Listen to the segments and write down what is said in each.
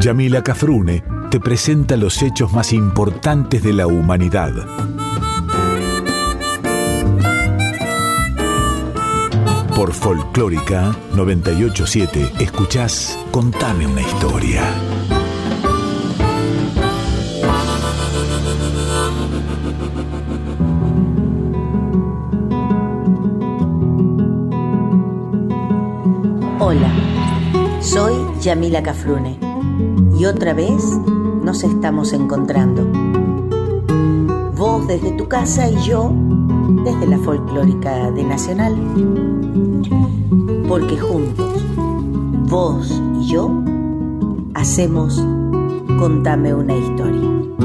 Yamila Cafrune te presenta los hechos más importantes de la humanidad. Por Folclórica 98.7 escuchás Contame una historia. Hola, soy Yamila Cafrune y otra vez nos estamos encontrando. Vos desde tu casa y yo desde la Folclórica de Nacional. Porque juntos, vos y yo, hacemos Contame una historia.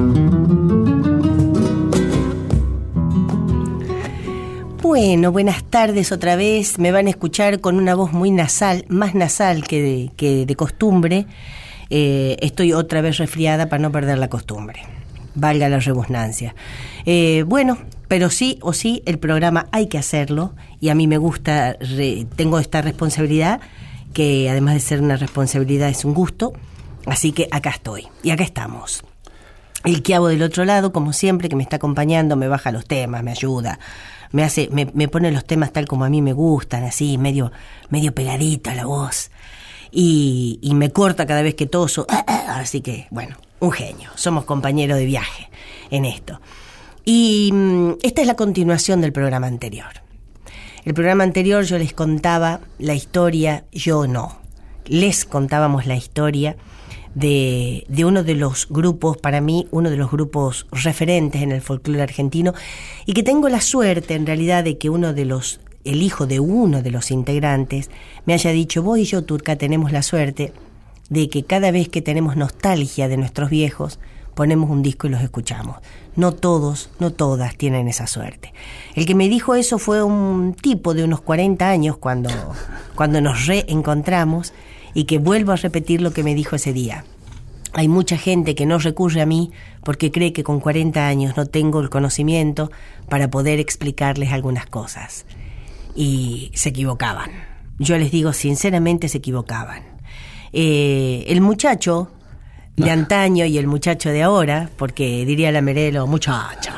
Bueno, buenas tardes otra vez. Me van a escuchar con una voz muy nasal, más nasal que de costumbre. Estoy otra vez resfriada para no perder la costumbre. Valga la redundancia. Bueno, pero sí o sí el programa hay que hacerlo y a mí me gusta, tengo esta responsabilidad que además de ser una responsabilidad es un gusto, así que acá estoy y acá estamos. El Quiabo del otro lado, como siempre, que me está acompañando, me baja los temas, me ayuda, me pone los temas tal como a mí me gustan, así medio pegadita la voz y me corta cada vez que toso, así que bueno, un genio, somos compañeros de viaje en esto. Y esta es la continuación del programa anterior. El programa anterior yo les contaba la historia, les contábamos la historia de uno de los grupos, para mí, uno de los grupos referentes en el folclore argentino, y que tengo la suerte, en realidad, de que el hijo de uno de los integrantes me haya dicho: vos y yo, Turca, tenemos la suerte de que cada vez que tenemos nostalgia de nuestros viejos, ponemos un disco y los escuchamos. No todos, no todas tienen esa suerte. El que me dijo eso fue un tipo de unos 40 años cuando nos reencontramos, y que vuelvo a repetir lo que me dijo ese día. Hay mucha gente que no recurre a mí porque cree que con 40 años no tengo el conocimiento para poder explicarles algunas cosas. Y se equivocaban. Yo les digo, sinceramente, se equivocaban. El muchacho de antaño y el muchacho de ahora, porque diría la Merelo, muchacha.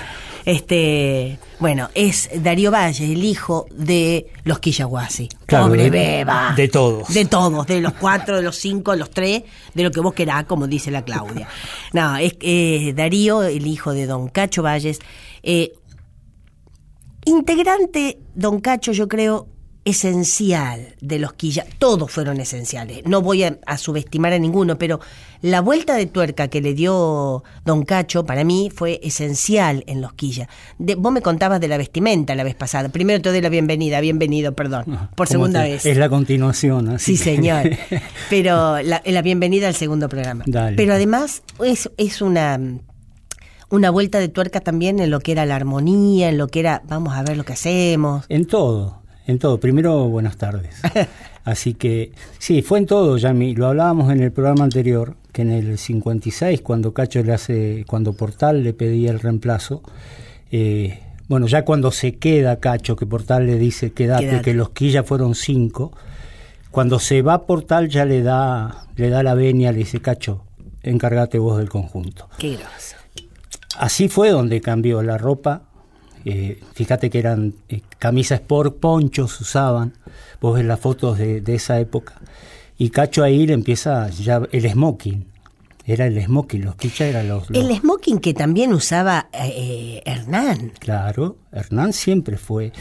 Bueno, es Darío Valle, el hijo de los Quillahuasi. Claro, Pobre beba. De todos. De todos, de los 4, de los 5, de los 3, de lo que vos querás, como dice la Claudia. No, es Darío, el hijo de don Cacho Valles. Integrante, don Cacho, yo creo, esencial de los Quilla. Todos fueron esenciales. No voy a subestimar a ninguno, pero la vuelta de tuerca que le dio don Cacho para mí fue esencial en los Quilla. Vos me contabas de la vestimenta la vez pasada. Primero te doy la bienvenido, perdón, por segunda vez. Es la continuación. Sí, señor. Pero la bienvenida al segundo programa. Dale. Pero además es una vuelta de tuerca también en lo que era la armonía, en lo que era, vamos a ver lo que hacemos. En todo. Primero, buenas tardes. Así que, sí, fue en todo, Yami. Lo hablábamos en el programa anterior, que en el 56, cuando cuando Portal le pedía el reemplazo, bueno, ya cuando se queda Cacho, que Portal le dice quédate, que los Quilla fueron 5, cuando se va Portal ya le da la venia, le dice: Cacho, encárgate vos del conjunto. Qué groso. Así fue donde cambió la ropa. Fíjate que eran camisas sport, ponchos usaban, vos ves las fotos de esa época, y Cacho ahí le empieza ya el smoking, era el smoking, los Quilla eran los... El smoking que también usaba Hernán. Claro, Hernán siempre fue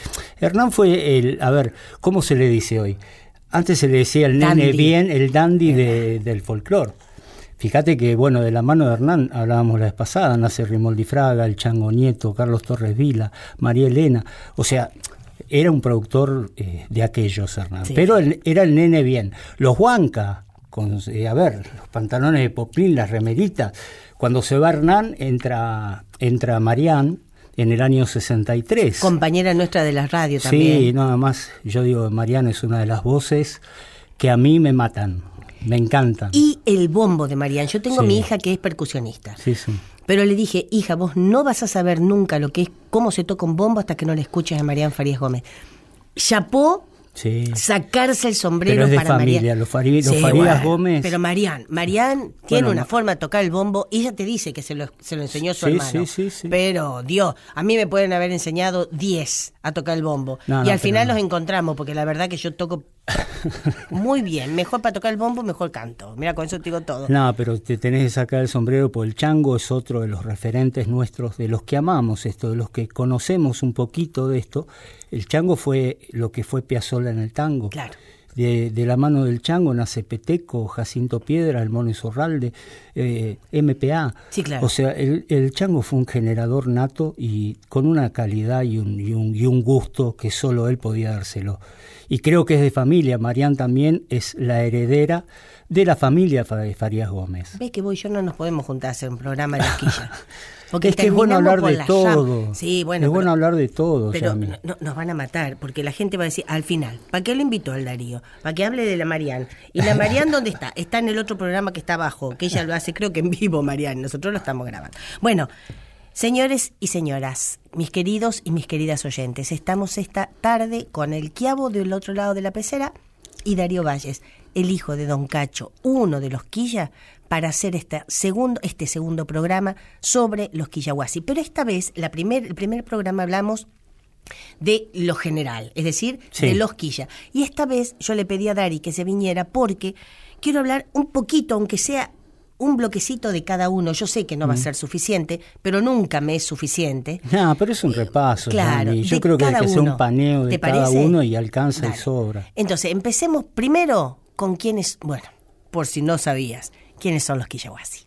a ver, ¿cómo se le dice hoy? Antes se le decía el dandy. Nene bien, el dandy del folclore. Fíjate que, bueno, de la mano de Hernán hablábamos la vez pasada, nace Rimoldi Fraga, el Chango Nieto, Carlos Torres Vila, María Elena, o sea, era un productor de aquellos, Hernán, sí. Pero era el nene bien. Los Huanca, con los pantalones de poplín, las remeritas, cuando se va Hernán, entra Marián en el año 63. Compañera nuestra de la radio también. Sí, nada más, yo digo, Marián es una de las voces que a mí me matan. Me encantan. Y el bombo de Marián. Yo tengo mi hija que es percusionista. Sí. Pero le dije: hija, vos no vas a saber nunca lo que es, cómo se toca un bombo hasta que no le escuches a Marián Farías Gómez. Chapó Sí. Sacarse el sombrero pero es de para familia, Marián. los Farías Gómez. Pero Marián tiene una forma de tocar el bombo y ella te dice que se lo enseñó su hermano. Sí. Pero, Dios, a mí me pueden haber enseñado 10 a tocar el bombo. Y al final los encontramos, porque la verdad que yo toco muy bien. Mejor para tocar el bombo, mejor canto. Mira, con eso te digo todo. No, pero te tenés que sacar el sombrero, porque el chango es otro de los referentes nuestros, de los que amamos esto, de los que conocemos un poquito de esto. El chango fue lo que fue Piazzolla en el tango. Claro. De la mano del chango nace Peteco, Jacinto Piedra, el Mono Insaurralde, MPA. Sí, claro. O sea, el chango fue un generador nato y con una calidad y un gusto que solo él podía dárselo. Y creo que es de familia. Marián también es la heredera de la familia de Farías Gómez. ¿Ves que vos y yo no nos podemos juntar a hacer un programa de Quilla? Porque es que es bueno hablar de todo. Sí, bueno, es bueno hablar de todo. Pero nos van a matar, porque la gente va a decir, al final, ¿para qué lo invitó al Darío? Para que hable de la Marián. ¿Y la Marián dónde está? Está en el otro programa que está abajo, que ella lo hace, creo que en vivo, Marián. Nosotros lo estamos grabando. Bueno, señores y señoras, mis queridos y mis queridas oyentes, estamos esta tarde con el Quiabo del otro lado de la pecera y Darío Valles, el hijo de Don Cacho, uno de los Quilla, para hacer este segundo programa sobre los quillahuasi. Pero esta vez, el primer programa hablamos de lo general, es decir, de los quilla. Y esta vez yo le pedí a Dari que se viniera porque quiero hablar un poquito, aunque sea un bloquecito de cada uno. Yo sé que no va a ser suficiente, pero nunca me es suficiente. No, pero es un repaso. Claro, yo creo que hay que hacer un paneo de cada uno y alcanza y sobra. Entonces, empecemos primero con quienes, bueno, por si no sabías, quiénes son los quillahuasi.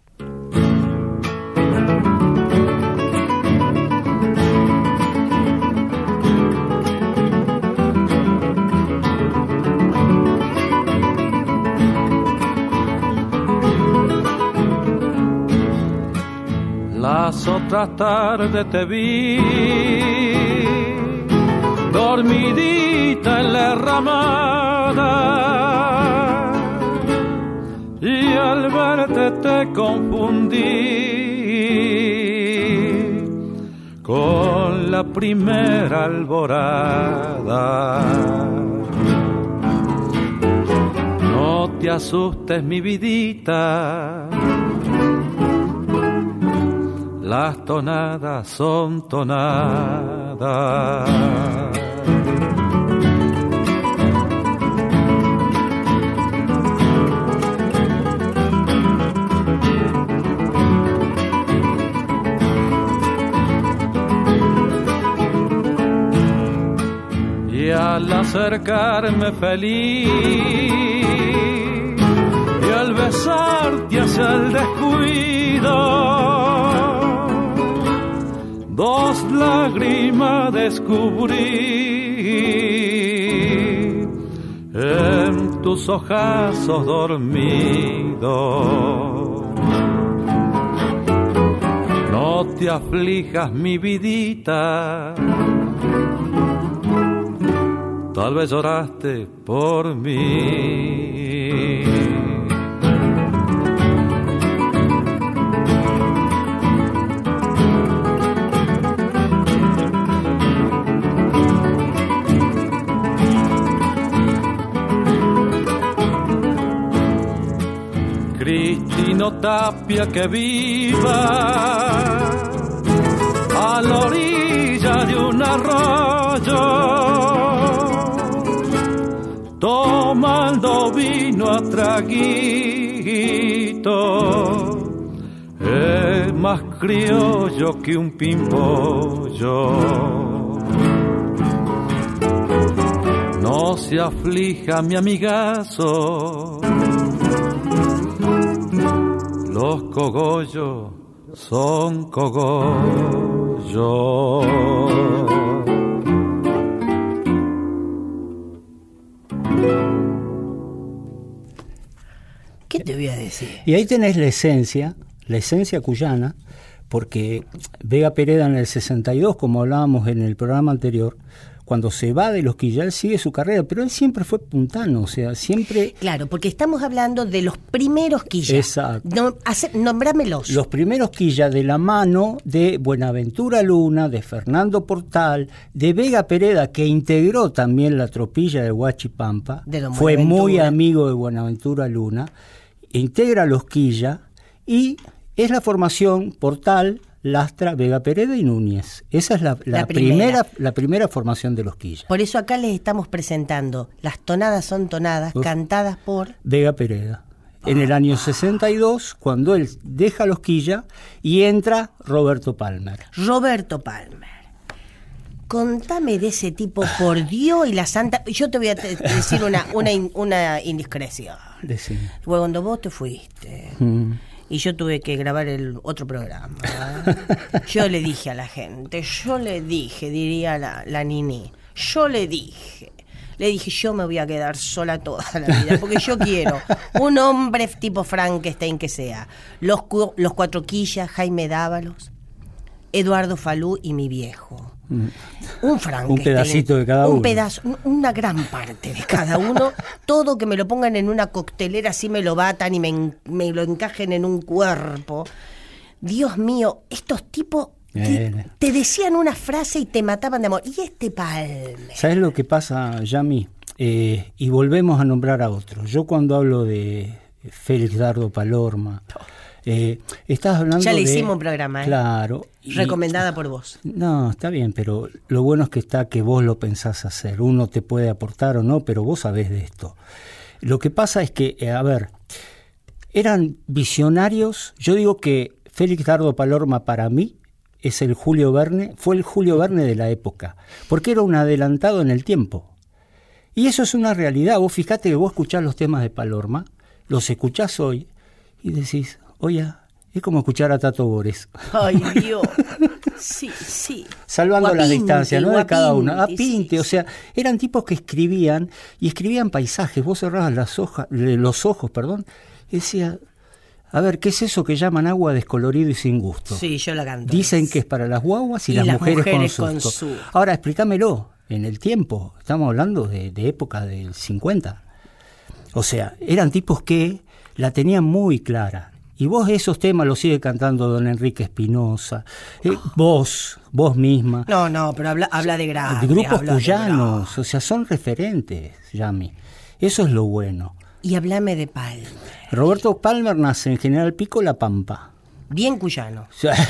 Las otras tardes te vi dormidita en la ramada y al verte te confundí con la primera alborada. No te asustes, mi vidita, las tonadas son tonadas. Y al acercarme feliz y al besarte hacia el descuido, dos lágrimas descubrí en tus ojazos dormidos. No te aflijas, mi vidita, tal vez lloraste por mí. Cristino Tapia que viva a la orilla de un arroyo, tomando vino a traguito, es más criollo que un pimpollo. No se aflija, mi amigazo, los cogollos son cogollos. ¿Qué te voy a decir? Y ahí tenés la esencia cuyana, porque Vega Pereda en el 62, como hablábamos en el programa anterior, cuando se va de Los Quilla, él sigue su carrera, pero él siempre fue puntano, o sea, siempre... Claro, porque estamos hablando de los primeros Quilla. Exacto. Nombrámelos. Los primeros Quilla de la mano de Buenaventura Luna, de Fernando Portal, de Vega Pereda, que integró también la tropilla de Huachipampa, fue muy amigo de Buenaventura Luna, integra Los Quilla y es la formación Portal, Lastra, Vega Pereda y Núñez. Esa es la primera formación de Los Quilla. Por eso acá les estamos presentando Las tonadas son tonadas, cantadas por Vega Pereda. En el año 62, cuando él deja Los Quilla y entra Roberto Palmer. Roberto Palmer. Contame de ese tipo, por Dios y la santa. Yo te voy a decir una indiscreción. Decime. Fue cuando vos te fuiste. Y yo tuve que grabar el otro programa. Yo le dije a la gente, diría la Nini, le dije, yo me voy a quedar sola toda la vida, porque yo quiero un hombre tipo Frankenstein que sea. Los cuatro Quillas, Jaime Dávalos, Eduardo Falú y mi viejo. Un Frankenstein. Un pedacito de cada uno. Un pedazo, una gran parte de cada uno. Todo que me lo pongan en una coctelera, así me lo batan y me lo encajen en un cuerpo. Dios mío, estos tipos te decían una frase y te mataban de amor. Y este Palmer. ¿Sabes lo que pasa, Yami? Y volvemos a nombrar a otros. Yo cuando hablo de Félix Dardo Palorma... estás hablando ya le hicimos un programa, claro, recomendada por vos. No, está bien, pero lo bueno es que vos lo pensás hacer. Uno te puede aportar o no, pero vos sabés de esto. Lo que pasa es que, eran visionarios. Yo digo que Félix Dardo Palorma para mí es el Julio Verne, fue el Julio Verne de la época, porque era un adelantado en el tiempo. Y eso es una realidad. Vos fijate que vos escuchás los temas de Palorma, los escuchás hoy y decís, oye, es como escuchar a Tato Bores. Ay, Dios. Sí. Salvando las distancias, ¿no? De cada uno. A Pinte, sí. O sea, eran tipos que escribían paisajes. Vos cerrabas los ojos, y decía, a ver, ¿qué es eso que llaman agua descolorido y sin gusto? Sí, yo la canto. Dicen que es para las guaguas y las mujeres con susto. Ahora, explícamelo. En el tiempo, estamos hablando de época del 50. O sea, eran tipos que la tenían muy clara. Y vos esos temas los sigue cantando don Enrique Espinosa, vos misma. No, pero habla de grande. De grupos cuyanos, o sea, son referentes, Yami. Eso es lo bueno. Y hablame de Palmer. Roberto Palmer nace en General Pico, La Pampa. Bien cuyano. O sea,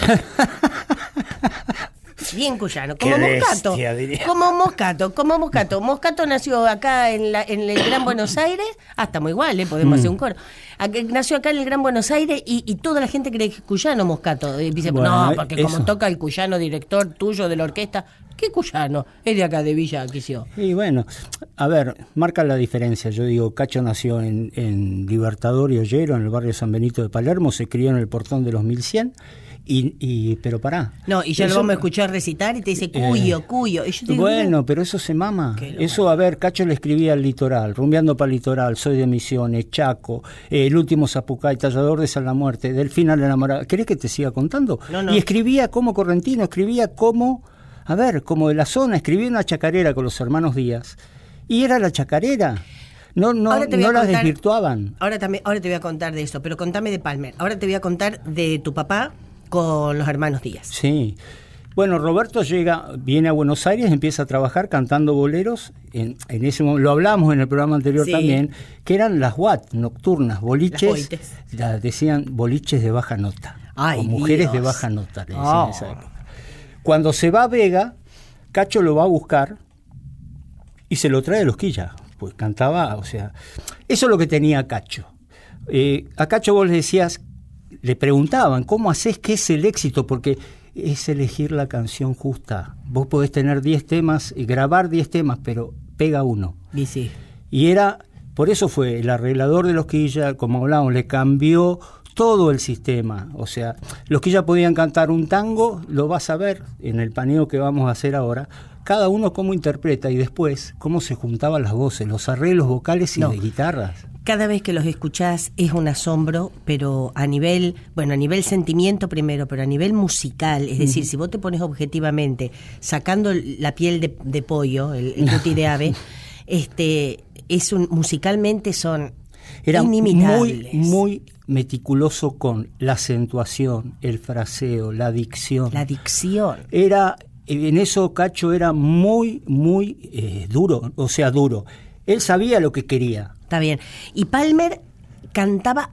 bien cuyano, como Moscato. Bestia, como Moscato. Moscato nació acá en el Gran Buenos Aires, estamos igual, podemos hacer un coro. Nació acá en el Gran Buenos Aires y toda la gente cree que es cuyano Moscato. Y dice, bueno, no, porque como toca el cuyano director tuyo de la orquesta, ¿qué cuyano? Es de acá de Villa Quisió. Y bueno, a ver, marca la diferencia. Yo digo, Cacho nació en Libertador y Ollero, en el barrio San Benito de Palermo, se crió en el Portón de los 1100. Pero pará. No, y ya lo vamos a escuchar recitar y te dice cuyo. Y yo te digo, bueno, pero eso se mama. Eso, a ver, Cacho le escribía al litoral, rumbeando para el litoral, soy de Misiones, Chaco, el último Zapucay, tallador de San la Muerte, del final enamorado. ¿Querés que te siga contando? No. Y escribía como correntino, escribía como, como de la zona, escribía una chacarera con los hermanos Díaz. Y era la chacarera. No la desvirtuaban. Ahora te voy a contar de eso, pero contame de Palmer. Ahora te voy a contar de tu papá con los hermanos Díaz. Sí. Bueno, Roberto viene a Buenos Aires, empieza a trabajar cantando boleros. En ese momento, lo hablamos en el programa anterior también, que eran las WAT, nocturnas, boliches. Decían boliches de baja nota. Ay, o mujeres Dios. de baja nota, le decían en esa época. Cuando se va a Vega, Cacho lo va a buscar y se lo trae a Los Quilla. Pues cantaba, o sea, eso es lo que tenía Cacho. A Cacho vos le decías, le preguntaban, ¿cómo haces? ¿Qué es el éxito? Porque es elegir la canción justa. Vos podés tener 10 temas y grabar 10 temas, pero pega uno. Y sí. Y por eso fue el arreglador de Los Quilla, como hablábamos, le cambió todo el sistema. O sea, Los Quilla podían cantar un tango, lo vas a ver en el paneo que vamos a hacer ahora, cada uno cómo interpreta y después cómo se juntaban las voces, los arreglos vocales y de guitarras. Cada vez que los escuchás es un asombro, pero a nivel sentimiento primero, pero a nivel musical, es decir, si vos te pones objetivamente, sacando la piel de pollo, el cuti de ave, musicalmente son era inimitables. muy meticuloso con la acentuación, el fraseo, la dicción. En eso Cacho era muy duro, o sea, duro. Él sabía lo que quería. Está bien. Y Palmer cantaba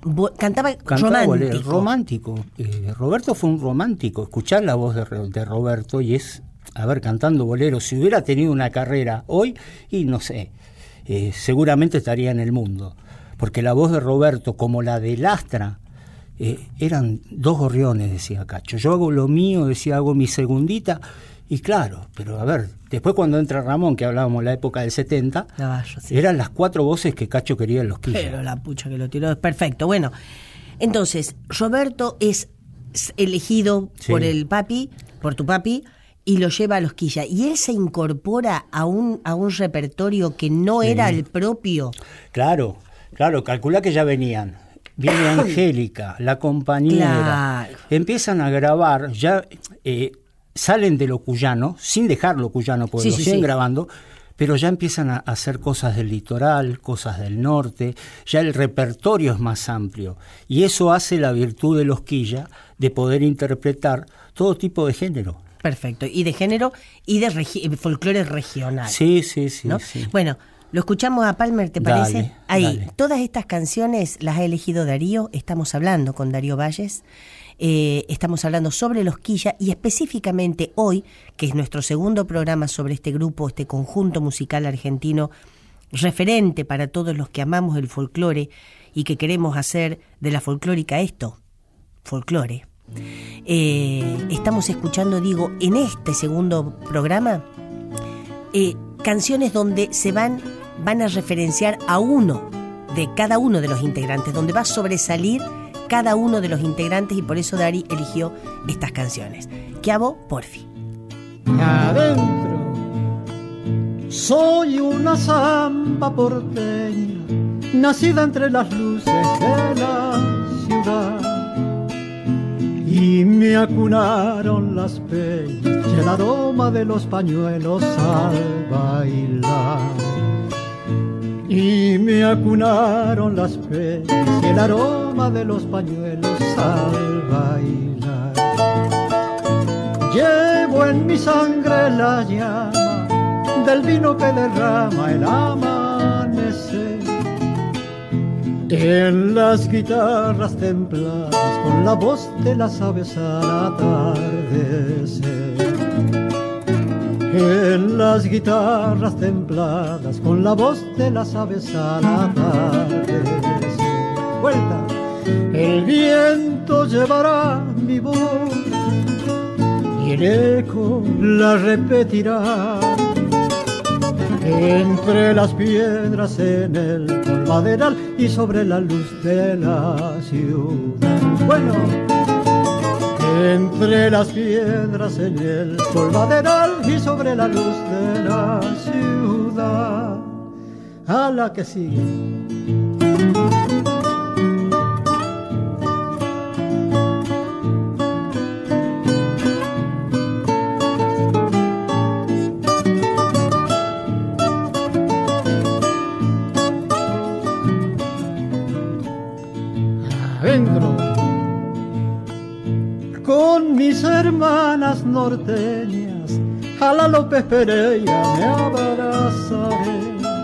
romántico. Roberto fue un romántico. Escuchar la voz de Roberto y es, cantando boleros. Si hubiera tenido una carrera hoy, y no sé, seguramente estaría en el mundo. Porque la voz de Roberto, como la de Lastra, eran dos gorriones, decía Cacho. Yo hago lo mío, decía, hago mi segundita. Y claro, pero después cuando entra Ramón, que hablábamos la época del 70, eran las 4 voces que Cacho quería en los Quilla. Pero la pucha que lo tiró, es perfecto. Bueno, entonces, Roberto es elegido por el papi, por tu papi, y lo lleva a los Quilla. Y él se incorpora a un repertorio que no era el propio. Claro, calcula que ya viene Angélica, la compañera. Claro. Empiezan a grabar, ya... salen de lo cuyano, sin dejar lo cuyano, porque lo siguen grabando, pero ya empiezan a hacer cosas del litoral, cosas del norte, ya el repertorio es más amplio, y eso hace la virtud de los Quilla, de poder interpretar todo tipo de género. Perfecto, y de género y de folclore regional. Sí. ¿No? Sí. Bueno, lo escuchamos a Palmer, ¿te parece? Dale. Todas estas canciones las ha elegido Darío, estamos hablando con Darío Valles. Estamos hablando sobre los Quilla y específicamente hoy, que es nuestro segundo programa sobre este grupo, este conjunto musical argentino referente para todos los que amamos el folclore y que queremos hacer de la folclórica folclore. Estamos escuchando, en este segundo programa, canciones donde se van a referenciar a uno de cada uno de los integrantes, donde va a sobresalir cada uno de los integrantes, y por eso Dari eligió estas canciones. ¿Qué hago? Porfi. Adentro soy una zamba porteña, nacida entre las luces de la ciudad, y me acunaron las peñas y el aroma de los pañuelos al bailar. Y me acunaron las peñas y el aroma de los pañuelos al bailar. Llevo en mi sangre la llama del vino que derrama el amanecer. En las guitarras templadas con la voz de las aves al atardecer. En las guitarras templadas con la voz de las aves al atardecer. Vuelta. El viento llevará mi voz y el eco la repetirá. Entre las piedras en el polvaderal y sobre la luz de la ciudad. Bueno. Entre las piedras en el polvaderal y sobre la luz de la ciudad. A la que sigue. Adentro. Con mis hermanas norteñas a la López Pereira me abrazaré.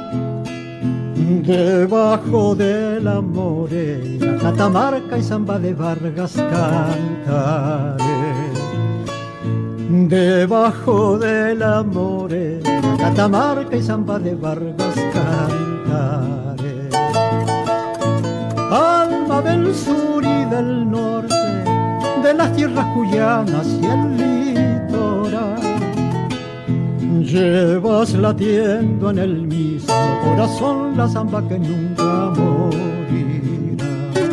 Debajo de la morena, Catamarca y samba de Vargas cantaré. Debajo de la morena, Catamarca y samba de Vargas cantaré. Alma del sur y del norte, de las tierras cuyanas y el litoral, llevas latiendo en el mismo corazón la samba que nunca morirá.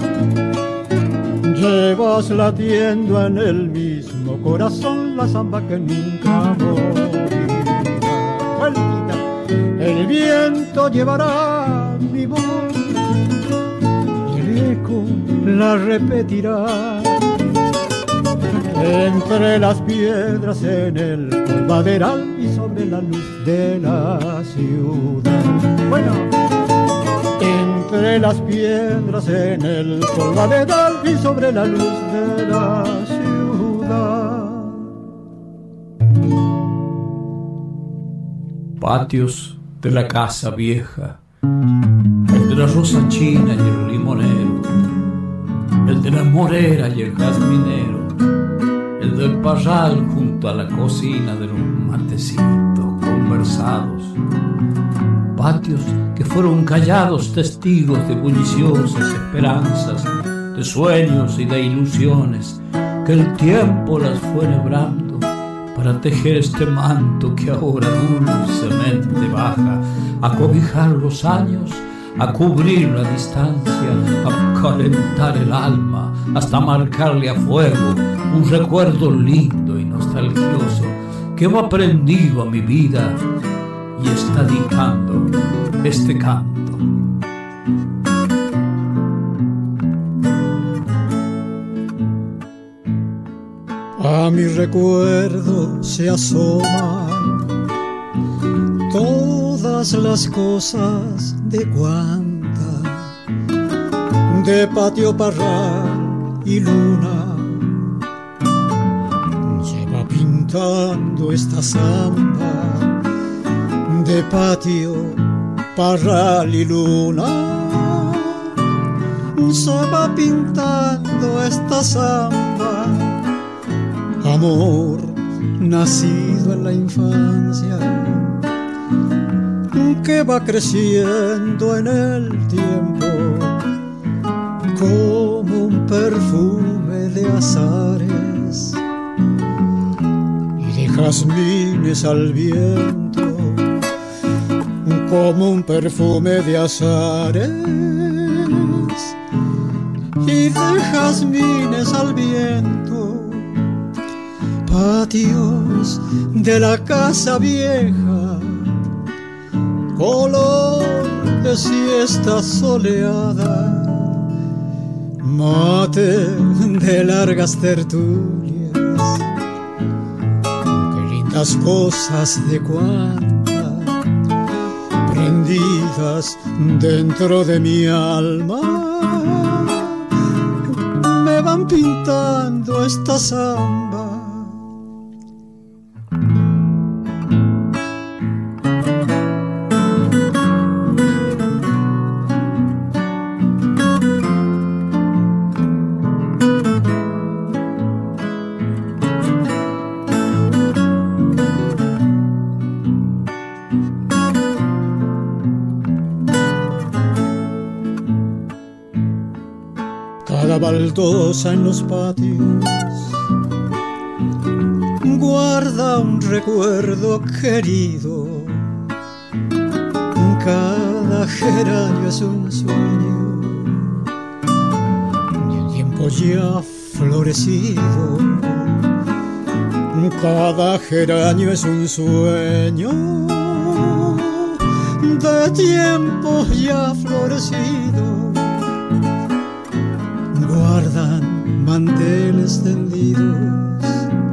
Llevas latiendo en el mismo corazón la samba que nunca morirá. vueltita. El viento llevará mi voz y el eco la repetirá. Entre las piedras en el polvaderal y sobre la luz de la ciudad. Bueno, entre las piedras en el polvaderal y sobre la luz de la ciudad. Patios de la casa vieja, el de la rosa china y el limonero, el de la morera y el jazminero, el del parral junto a la cocina de los matecitos conversados. Patios que fueron callados testigos de bulliciosas esperanzas, de sueños y de ilusiones, que el tiempo las fue enhebrando para tejer este manto que ahora dulcemente baja, a cobijar los años, a cubrir la distancia, a calentar el alma, hasta marcarle a fuego un recuerdo lindo y nostalgioso que va prendido a mi vida y está dictando este canto. A mi recuerdo se asoman todas las cosas de Guanta, de patio, parral y luna. Se va pintando esta samba de patio, parral y luna. Se va pintando esta samba, amor nacido en la infancia, que va creciendo en el tiempo como un perfume de azares y de jazmines al viento, como un perfume de azares y de jazmines al viento. Patios de la casa vieja, color de siesta soleada, mate de largas tertulias, qué lindas cosas de Guanta, prendidas dentro de mi alma, me van pintando esta samba. Cada baldosa en los patios guarda un recuerdo querido. Cada geranio es un sueño de un tiempo ya florecido. Cada geranio es un sueño de tiempo ya florecido. Guardan manteles tendidos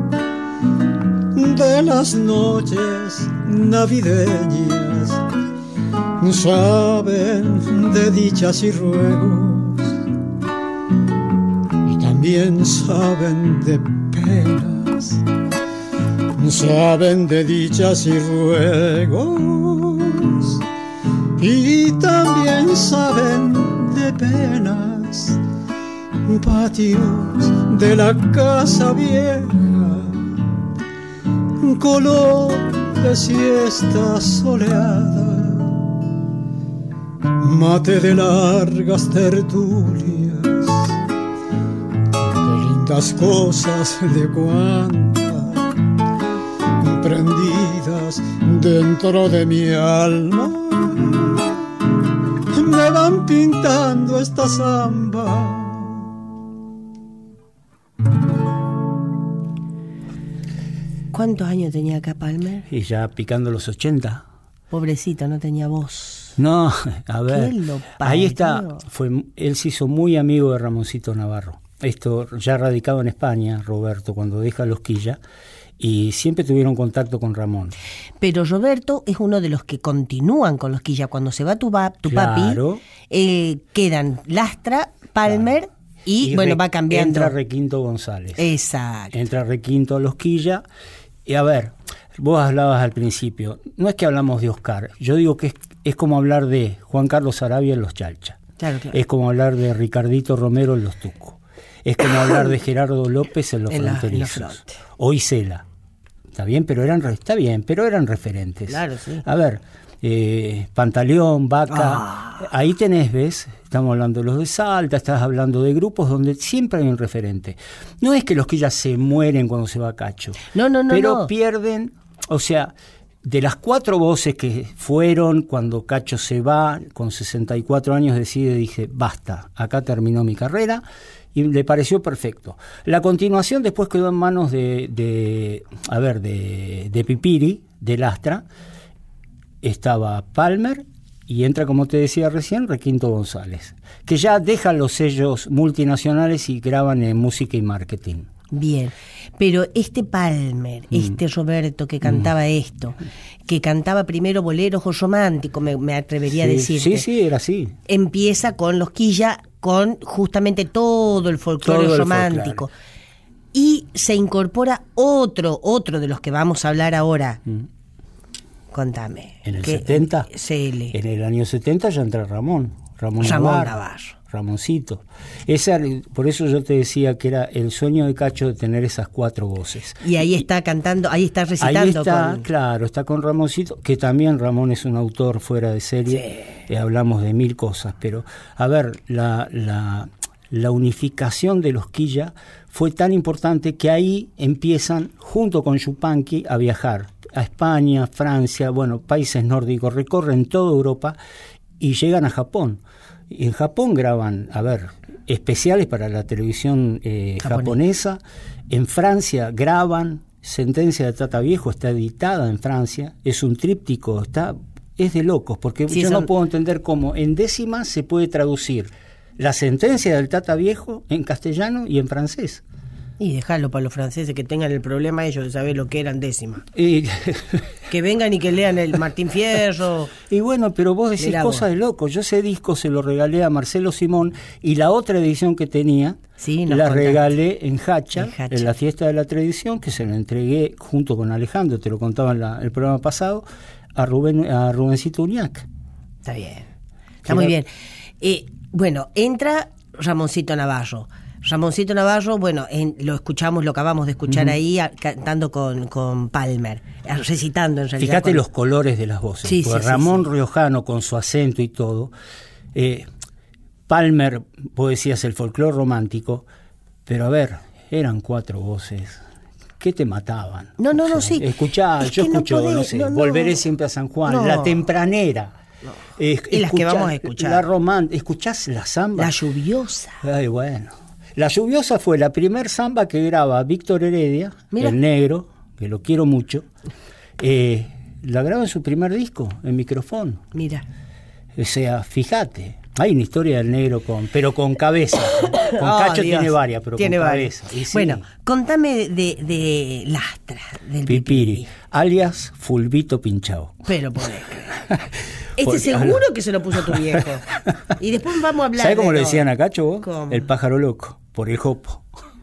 de las noches navideñas, saben de dichas y ruegos y también saben de penas, saben de dichas y ruegos y también saben de penas. Patios de la casa vieja, color de siesta soleada, mate de largas tertulias, qué lindas cosas de Guanta, prendidas dentro de mi alma, me van pintando esta samba. ¿Cuántos años tenía acá Palmer? Y ya picando los 80. Pobrecito, no tenía voz. No, a ver, ¿Qué lo ahí está, parió? él se hizo muy amigo de Ramoncito Navarro. Esto ya radicado en España, Roberto, cuando deja Los Quilla, y siempre tuvieron contacto con Ramón. Pero Roberto es uno de los que continúan con Los Quilla. Cuando se va tu Claro. papi, quedan Lastra, Palmer, Claro. y bueno, va cambiando. Entra Requinto González. Exacto. Entra Requinto a Los Quilla. Y a ver, vos hablabas al principio, no es que hablamos de Oscar, yo digo que es como hablar de Juan Carlos Arabia en Los Chalcha. Claro. Es como hablar de Ricardito Romero en Los Tucos. Es como hablar de Gerardo López en Los Fronterizos. O Isela. Está bien, pero eran referentes. Claro, sí. A ver, Pantaleón, Vaca, ahí tenés, ¿ves? Estamos hablando de los de Salta, estás hablando de grupos donde siempre hay un referente. No es que los Quillas se mueren cuando se va Cacho. No. Pero pierden, o sea, de las 4 voces que fueron cuando Cacho se va, con 64 años dije, basta, acá terminó mi carrera, y le pareció perfecto. La continuación después quedó en manos de Pipiri, de Lastra. Estaba Palmer y entra, como te decía recién, Requinto González, que ya dejan los sellos multinacionales y graban en música y marketing. Bien, pero este Palmer, este Roberto que cantaba esto, que cantaba primero boleros o románticos, me atrevería a decirte. Sí, era así. Empieza con Los Quilla, con justamente todo el folclore romántico. Y se incorpora otro de los que vamos a hablar ahora. Contame. ¿En el 70? CL. En el año 70 ya entra Ramón Navarro. Ramoncito. Por eso yo te decía que era el sueño de Cacho de tener esas 4 voces. Y ahí está cantando, ahí está recitando. Ahí está, claro, está con Ramoncito, que también Ramón es un autor fuera de serie. Sí. Hablamos de 1000 cosas, pero a ver, la unificación de Los Quilla fue tan importante que ahí empiezan, junto con Yupanqui, a viajar a España, Francia, países nórdicos, recorren toda Europa y llegan a Japón. Y en Japón graban, especiales para la televisión japonesa. En Francia graban Sentencia de Tata Viejo, está editada en Francia, es un tríptico, es de locos, porque yo no puedo entender cómo en décimas se puede traducir la sentencia del Tata Viejo en castellano y en francés. Y dejarlo para los franceses que tengan el problema ellos de saber lo que eran décimas. Que vengan y que lean el Martín Fierro. Y bueno, pero vos decís cosas de loco. Yo ese disco se lo regalé a Marcelo Simón y la otra edición que tenía la regalé en Hacha, en la fiesta de la tradición, que se lo entregué junto con Alejandro, te lo contaba en el programa pasado, a Rubencito Uñac. Está bien. Está muy bien. Entra Ramoncito Navarro. Ramoncito Navarro, lo escuchamos, lo acabamos de escuchar ahí, cantando con Palmer, recitando en realidad. Fíjate los colores de las voces. Ramón Riojano con su acento y todo. Palmer, vos decías el folclore romántico, pero eran 4 voces. ¿Qué te mataban? No, sí. Escuchá, yo escucho, Volveré siempre a San Juan, La Tempranera. No. Y las que vamos a escuchar. La romántica. ¿Escuchás la samba? La Lluviosa. Ay, bueno. La Lluviosa fue la primer samba que graba Víctor Heredia, el negro, que lo quiero mucho. La graba en su primer disco, en micrófono. Mira. O sea, fíjate, hay una historia del negro pero con cabeza. Con Cacho Dios. Tiene varias, pero tiene con cabeza. Sí. Bueno, contame de Lastra, del Pipiri, alias Fulvito Pinchao. Pero podés creer. Seguro que se lo puso tu viejo. Y después vamos a hablar. ¿Sabes cómo le decían a Cacho vos? ¿Cómo? El pájaro loco, por el jopo.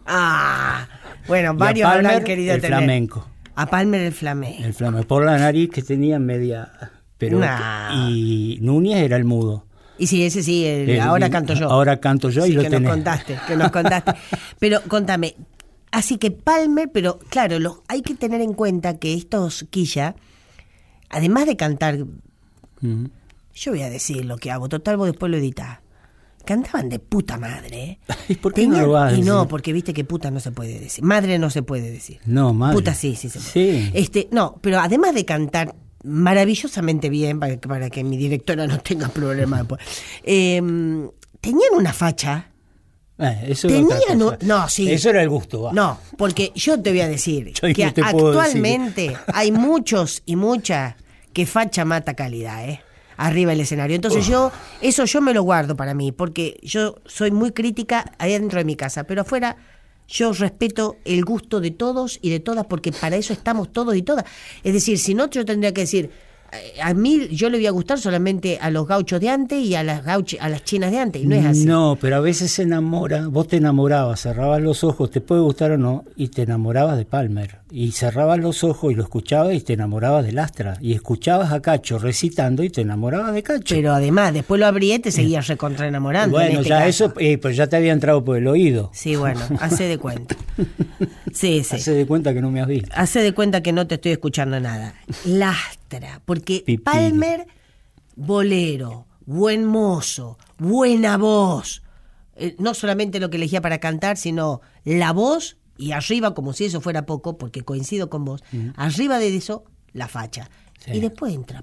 Varios habrán querido el tener. Flamenco. A Palmer el flamenco. El flamenco, por la nariz que tenía media. Pero y Núñez era el mudo. Y sí, ese sí, ahora canto yo. Ahora canto yo, sí, y lo tenés. Que nos contaste. Pero contame, así que Palmer, pero claro, hay que tener en cuenta que estos Quilla, además de cantar, yo voy a decir lo que hago, total vos después lo editás, cantaban de puta madre. ¿Y por qué no lo vas a decir? Y no, porque viste que puta no se puede decir, madre no se puede decir. No, madre. Puta sí se puede. Sí. No, pero además de cantar maravillosamente bien, para que mi directora no tenga problemas después, tenían una facha Eso era otra Tenía, cosa. no, sí. Eso era el gusto, va. No, porque yo te voy a decir Yo que no te puedo actualmente hay muchos y muchas que facha mata calidad, arriba del escenario. Entonces yo me lo guardo para mí, porque yo soy muy crítica ahí dentro de mi casa, pero afuera yo respeto el gusto de todos y de todas, porque para eso estamos todos y todas. Es decir, si no, yo tendría que decir, a mí yo le voy a gustar solamente a los gauchos de antes y a las chinas de antes, y no es así. No, pero a veces se enamora, vos te enamorabas, cerrabas los ojos, te puede gustar o no, y te enamorabas de Palmer, y cerrabas los ojos y lo escuchabas y te enamorabas de Lastra, y escuchabas a Cacho recitando y te enamorabas de Cacho. Pero además, después lo abrí y te seguías recontra enamorando. Bueno, en este ya caso. eso, pues ya te había entrado por el oído. Sí, bueno, hace de cuenta. Sí. Hace de cuenta que no me has visto. Hace de cuenta que no te estoy escuchando nada. Lastra, porque Pipiri. Palmer, bolero, buen mozo, buena voz. No solamente lo que elegía para cantar, sino la voz, y arriba, como si eso fuera poco, porque coincido con vos, arriba de eso, la facha. Sí. Y después entra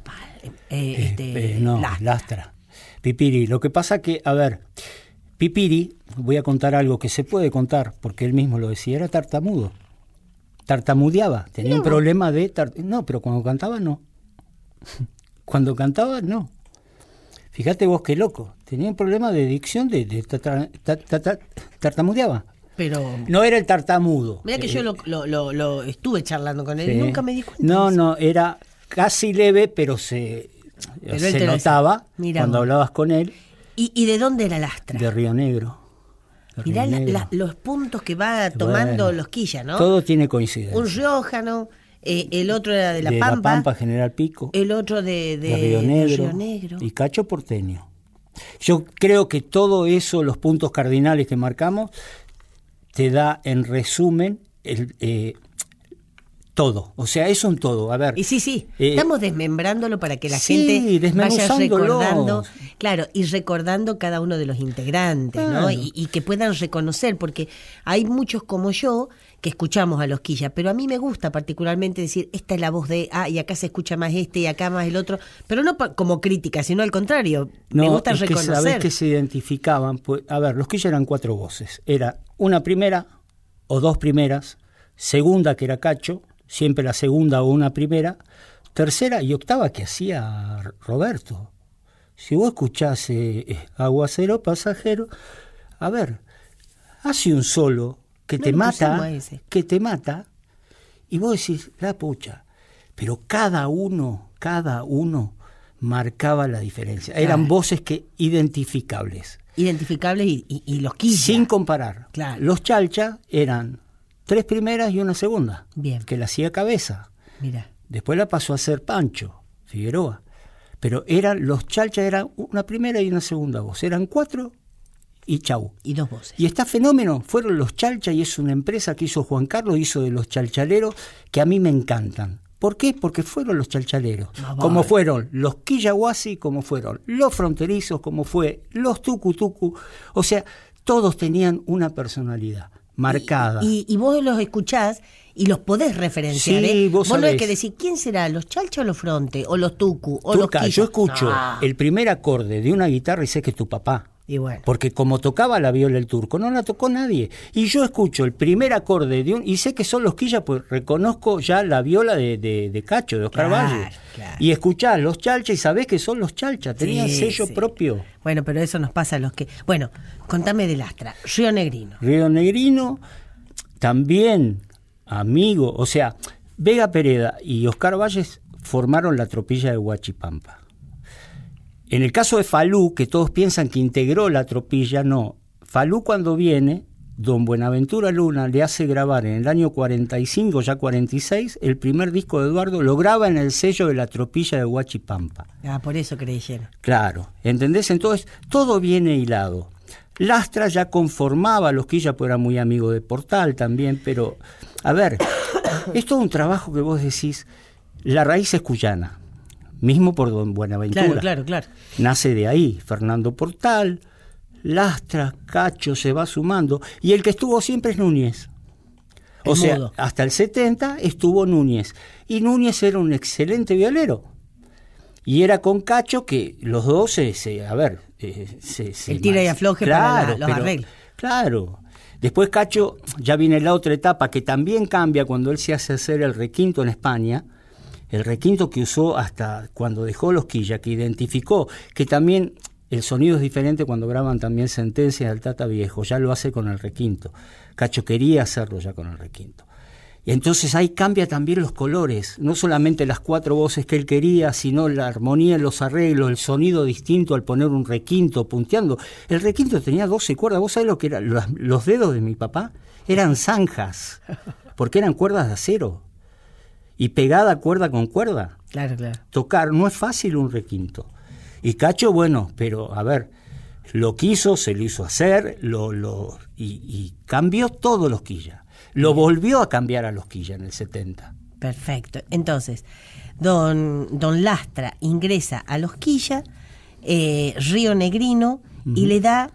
Lastra. Pipiri. Lo que pasa que, a ver, Pipiri, voy a contar algo que se puede contar, porque él mismo lo decía, era tartamudo. Tartamudeaba, tenía un problema de... No, pero cuando cantaba, no. Cuando cantaba, no. Fíjate vos qué loco. Tenía un problema de dicción, tartamudeaba. Pero No era el tartamudo. mira que yo lo estuve charlando con él y Sí. nunca me di cuenta. No, de eso. no, era casi leve, pero se Pero él te lo notaba decía. Mirá cuando vos. hablabas con él. ¿Y de dónde era Lastra? De Río Negro. De Mirá Río Negro. los puntos que va tomando Bueno, los quillas, ¿no? Todo tiene coincidencia. Un riojano, el otro era de La de Pampa, La Pampa, General Pico, el otro de de Río Negro y Cacho porteño. Yo creo que todo eso, los puntos cardinales que marcamos, te da en resumen todo. O sea, es un todo. A ver. Y sí, estamos desmembrándolo para que la sí, gente vaya desmenuzándolos. recordando, claro, y recordando cada uno de los integrantes, ¿no? Claro. Y que puedan reconocer, porque hay muchos como yo que escuchamos a los quillas, pero a mí me gusta particularmente decir, esta es la voz de, y acá se escucha más este y acá más el otro, pero no como crítica, sino al contrario, me gusta es reconocer. que sabés que se identificaban. Pues, a ver, los quillas eran 4 voces. Era una primera o 2 primeras, segunda que era Cacho, siempre la segunda o una primera, tercera y octava que hacía Roberto. Si vos escuchás Aguacero Pasajero, a ver, hace un solo que No te lo pusimos mata, a ese. y vos decís, la pucha, pero cada uno marcaba la diferencia. Claro. Eran voces identificables. Identificables y los quillas. Sin comparar. Claro. Los chalcha eran 3 primeras y una segunda. Bien. Que la hacía Cabeza. Mira. Después la pasó a hacer Pancho Figueroa. Pero los chalcha eran una primera y una segunda voz. Eran 4 y chau. Y 2 voces. Y está fenómeno. Fueron los chalcha y es una empresa que hizo Juan Carlos, hizo de los chalchaleros, que a mí me encantan. ¿Por qué? Porque fueron los chalchaleros. Como vale. fueron los quillahuasi, como fueron los fronterizos, como fue los tucutucu. O sea, todos tenían una personalidad marcada. Y vos los escuchás y los podés referenciar. Sí, vos no sabés. es que decir, ¿quién será? ¿Los chalcha o los fronte? ¿O los tucu? ¿O Tuca, los quillas? yo escucho No. el primer acorde de una guitarra y sé que es tu papá. Y bueno. Porque como tocaba la viola el turco, no la tocó nadie. Y yo escucho el primer acorde y sé que son los quillas, pues reconozco ya la viola de Cacho, de Oscar Claro, Valle. claro. Y escuchás los chalcha y sabés que son los chalcha, tenían Sí, sello sí. propio. Bueno, pero eso nos pasa a los que... Bueno, contame de Lastra. Río Negrino. Río Negrino, también amigo, o sea, Vega Pereda y Oscar Valles formaron la tropilla de Huachipampa. En el caso de Falú, que todos piensan que integró la tropilla, no. Falú cuando viene, don Buenaventura Luna le hace grabar en el año 45, ya 46, el primer disco de Eduardo, lo graba en el sello de la tropilla de Huachipampa. Por eso creyeron. Claro, ¿entendés? Entonces, todo viene hilado. Lastra ya conformaba a los quillas, pues era muy amigo de Portal también, pero, a ver, es todo un trabajo que vos decís, la raíz es cuyana. Mismo por don Buenaventura. Claro. Nace de ahí, Fernando Portal, Lastra, Cacho se va sumando, y el que estuvo siempre es Núñez. O sea, mudo. hasta el 70 estuvo Núñez, y Núñez era un excelente violero. Y era con Cacho que los dos se El tira y afloje para los arreglos. Claro. Después Cacho, ya viene la otra etapa que también cambia cuando él se hace hacer el requinto en España, el requinto que usó hasta cuando dejó Los Quilla, que identificó que también el sonido es diferente cuando graban también Sentencias del Tata Viejo, ya lo hace con el requinto. Cacho quería hacerlo ya con el requinto. Y entonces ahí cambia también los colores, no solamente las 4 voces que él quería, sino la armonía en los arreglos, el sonido distinto al poner un requinto punteando. El requinto tenía 12 cuerdas, ¿vos sabés lo que eran? Los dedos de mi papá eran zanjas, porque eran cuerdas de acero, y pegada cuerda con cuerda. Claro. Tocar, no es fácil un requinto. Y Cacho, bueno, pero a ver, lo quiso, se lo hizo hacer, y cambió todo Los Quilla. Lo volvió a cambiar a Los Quilla en el 70. Perfecto. Entonces, don Lastra ingresa a Los Quilla, Río Negrino, y le da...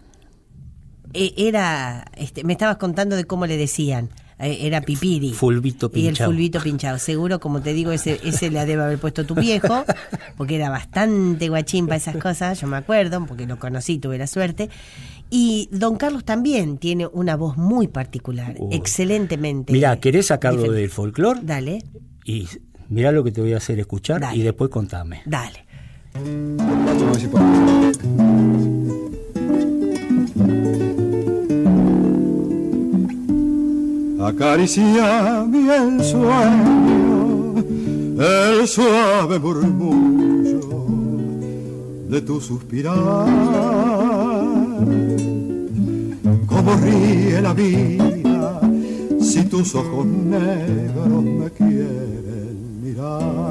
me estabas contando de cómo le decían. Era Pipiri. Fulbito pinchado. Y el fulbito pinchado. Seguro, como te digo, ese le debe haber puesto tu viejo, porque era bastante guachín para esas cosas, yo me acuerdo, porque lo conocí, tuve la suerte. Y don Carlos también tiene una voz muy particular, excelentemente. Mirá, ¿querés sacarlo del folclore? Dale. Y mirá lo que te voy a hacer escuchar. Dale. Y después contame. Dale. Acaricia el sueño, el suave murmullo de tu suspirar. Cómo ríe la vida si tus ojos negros me quieren mirar.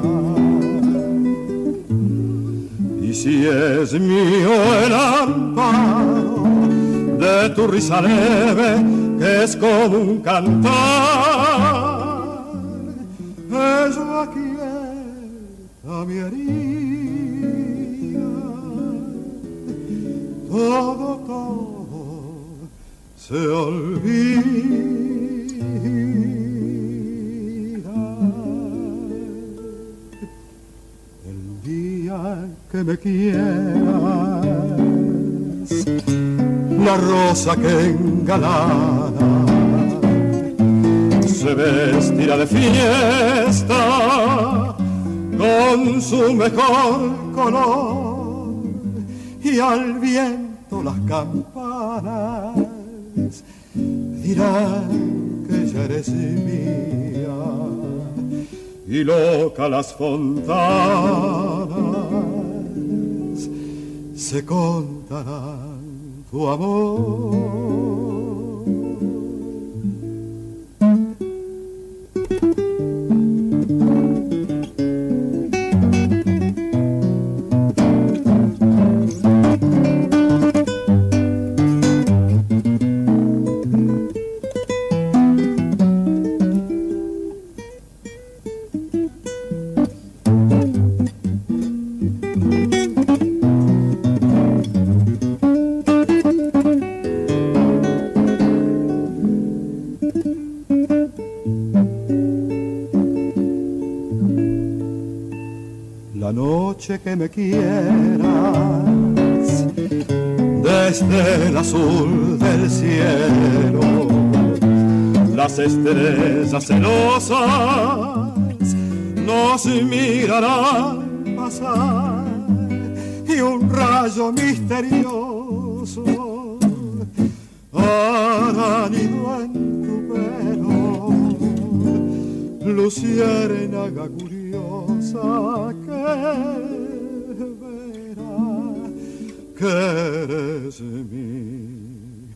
Y si es mío el amparo de tu risa leve, que es como un cantar, eso aquieta mi herida, todo se olvida. El día que me quieras, la rosa que engalana se vestirá de fiesta con su mejor color, y al viento las campanas dirán que ya eres mía, y loca las fontanas se contarán tu amor. La noche que me quieras, desde el azul del cielo, las estrellas celosas nos mirarán pasar, y un rayo misterioso hará nido en tu pelo, luciérnaga curiosa que verá que eres mi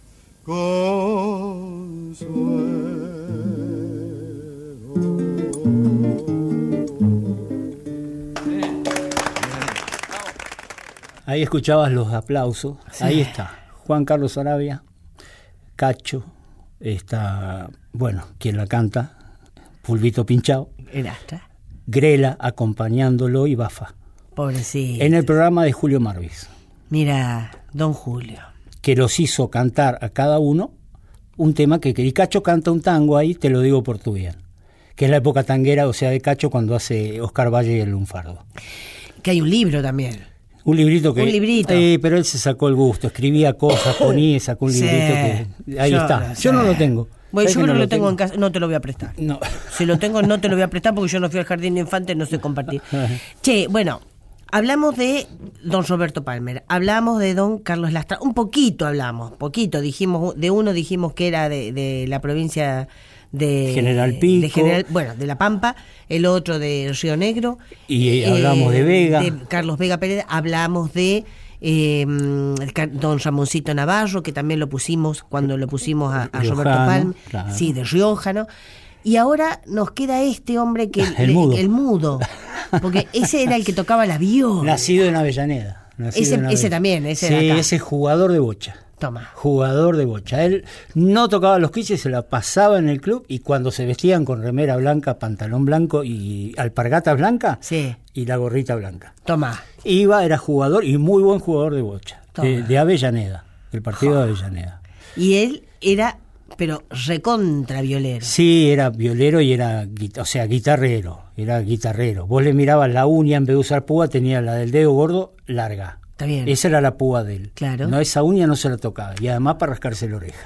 Ahí escuchabas los aplausos. Sí. Ahí está Juan Carlos Arabia, Cacho, está, bueno, quien la canta, Fulbito Pinchao, el Astra, Grela acompañándolo y Bafa. Pobrecito. En el programa de Julio Marvis. Mira, don Julio. Que los hizo cantar a cada uno un tema que y Cacho canta un tango ahí, te lo digo por tu bien, que es la época tanguera, o sea, de Cacho cuando hace Oscar Valle y el Lunfardo. Que hay un libro también. Un librito que... Un librito. Pero él se sacó el gusto, escribía cosas, ponía, sacó un librito que... Ahí está. Yo no lo tengo. Bueno, yo creo no que lo tengo en casa, no te lo voy a prestar. No. Si lo tengo, no te lo voy a prestar porque yo no fui al jardín de infantes, no sé compartir. Che, bueno, hablamos de don Roberto Palmer, hablamos de don Carlos Lastra, un poquito hablamos, dijimos, de uno dijimos que era de la provincia de General Pico, de La Pampa, el otro de Río Negro. Y hablamos de Vega. De Carlos Vega Pérez, hablamos de... don Ramoncito Navarro, que también lo pusimos cuando lo pusimos a Riojano, Roberto Palmer, claro. Sí, de Riojano. Y ahora nos queda este hombre que el mudo, porque ese era el que tocaba la viola. Nacido en Avellaneda. Ese también, ese de acá. Ese jugador de bocha. Toma. Jugador de bocha. Él no tocaba los quiches, se la pasaba en el club y cuando se vestían con remera blanca, pantalón blanco y alpargatas blancas, sí, y la gorrita blanca. Toma. Era jugador y muy buen jugador de bocha. De Avellaneda, del partido de Avellaneda. Y él era, pero recontra violero. Sí, era violero y era, guitarrero. Era guitarrero. Vos le mirabas la uña, en vez de usar púa, tenía la del dedo gordo larga. Está bien. Esa era la púa de él. Claro. No, esa uña no se la tocaba. Y además para rascarse la oreja.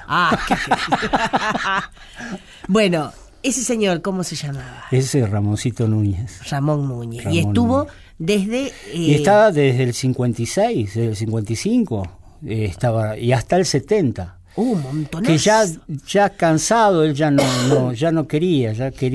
Bueno, ese señor, ¿cómo se llamaba? Ese es Ramoncito Núñez. Ramón Núñez. Ramón y estuvo Núñez. Desde... Y estaba desde el 56, desde el 55, y hasta el 70. Un montonazo. Que ya cansado, él ya no quería,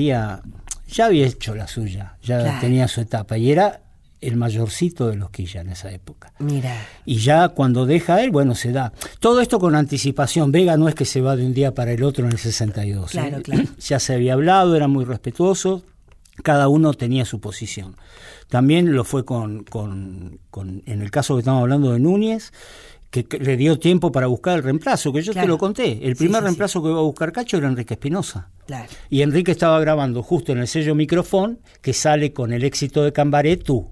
ya había hecho la suya, claro. Tenía su etapa, y era el mayorcito de los Quilla en esa época. Mira. Y ya cuando deja él, bueno, se da. Todo esto con anticipación. Vega no es que se va de un día para el otro en el 62. Claro. Ya se había hablado, era muy respetuoso, cada uno tenía su posición. También lo fue en el caso que estamos hablando de Núñez, que le dio tiempo para buscar el reemplazo, que yo te lo conté. El primer reemplazo que iba a buscar Cacho era Enrique Espinosa. Claro. Y Enrique estaba grabando justo en el sello Microfón, que sale con el éxito de Cambaré, Tú,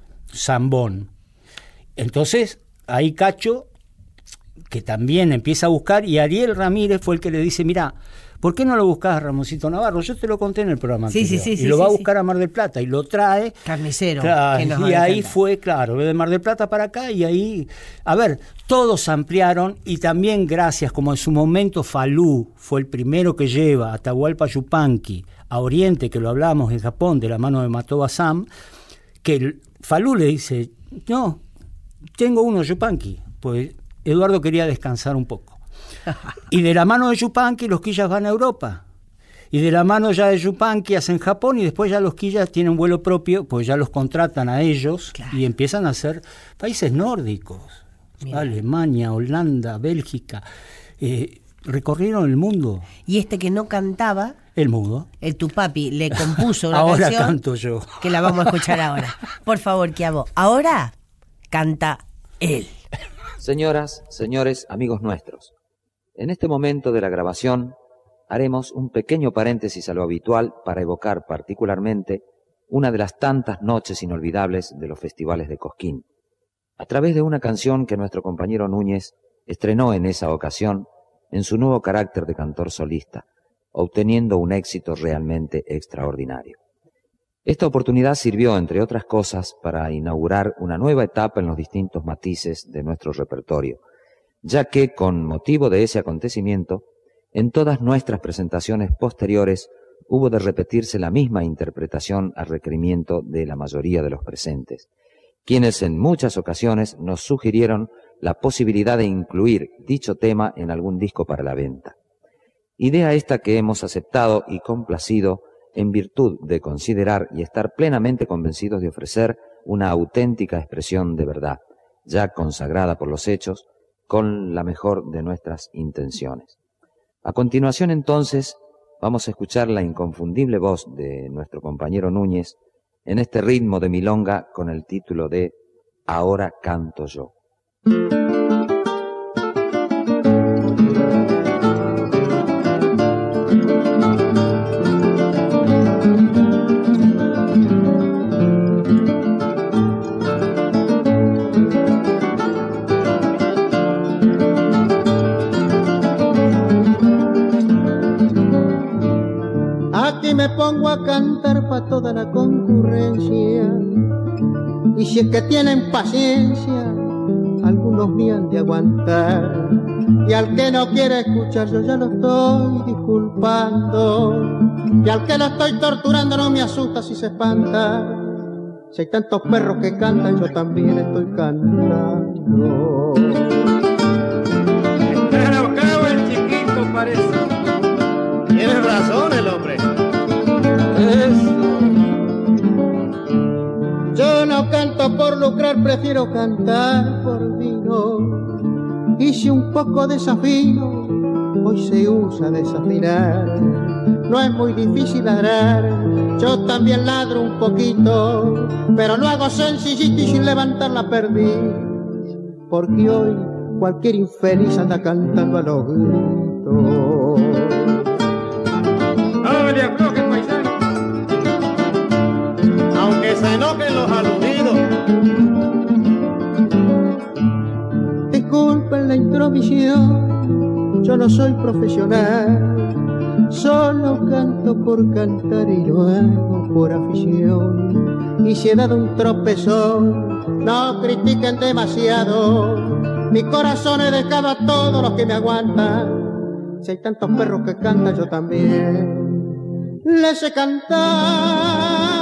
Zambón. Entonces, ahí Cacho, que también empieza a buscar, y Ariel Ramírez fue el que le dice, mirá, ¿por qué no lo buscás a Ramoncito Navarro? Yo te lo conté en el programa anterior. Y lo va a buscar a Mar del Plata, y lo trae. Carnicero. Claro, y ahí fue, de Mar del Plata para acá, y ahí, todos ampliaron, y también gracias, como en su momento Falú fue el primero que lleva a Atahualpa Yupanqui a Oriente, que lo hablábamos en Japón, de la mano de Matoba Sam, que Falú le dice, no, tengo uno Yupanqui, pues Eduardo quería descansar un poco. Y de la mano de Yupanqui los Quillas van a Europa, y de la mano ya de Yupanqui hacen Japón, y después ya los Quillas tienen vuelo propio, pues ya los contratan a ellos, y empiezan a hacer países nórdicos. Mira. Alemania, Holanda, Bélgica, recorrieron el mundo. Y este que no cantaba, el mudo, el Tupapi, le compuso una ahora canción canto yo, que la vamos a escuchar ahora. Por favor, Quiabo, ahora canta él. Señoras, señores, amigos nuestros, en este momento de la grabación haremos un pequeño paréntesis a lo habitual para evocar particularmente una de las tantas noches inolvidables de los festivales de Cosquín, a través de una canción que nuestro compañero Núñez estrenó en esa ocasión en su nuevo carácter de cantor solista, obteniendo un éxito realmente extraordinario. Esta oportunidad sirvió, entre otras cosas, para inaugurar una nueva etapa en los distintos matices de nuestro repertorio, ya que, con motivo de ese acontecimiento, en todas nuestras presentaciones posteriores hubo de repetirse la misma interpretación al requerimiento de la mayoría de los presentes, quienes en muchas ocasiones nos sugirieron la posibilidad de incluir dicho tema en algún disco para la venta. Idea esta que hemos aceptado y complacido en virtud de considerar y estar plenamente convencidos de ofrecer una auténtica expresión de verdad, ya consagrada por los hechos, con la mejor de nuestras intenciones. A continuación, entonces, vamos a escuchar la inconfundible voz de nuestro compañero Núñez en este ritmo de milonga con el título de Ahora canto yo. Aquí me pongo a cantar pa' toda la concurrencia, Y si es que tienen paciencia, algunos me han de aguantar. Y al que no quiere escuchar, yo ya lo estoy disculpando. Y al que lo estoy torturando, no me asusta si se espanta. Si hay tantos perros que cantan, yo también estoy cantando. Entrarocado el chiquito parece. Tienes razón el hombre. Yo no canto por lucrar, prefiero cantar por vino. Hice un poco desafío, hoy se usa desafinar. No es muy difícil ladrar, yo también ladro un poquito, pero lo hago sencillito y sin levantar la perdiz, porque hoy cualquier infeliz anda cantando a los gritos. No le aflojes, paisano, aunque se enojen los aludidos. Disculpen la intromisión, yo no soy profesional, solo canto por cantar y lo hago por afición. Y si he dado un tropezón, no critiquen demasiado, mi corazón he dejado a todos los que me aguantan. Si hay tantos perros que cantan, yo también les he cantado.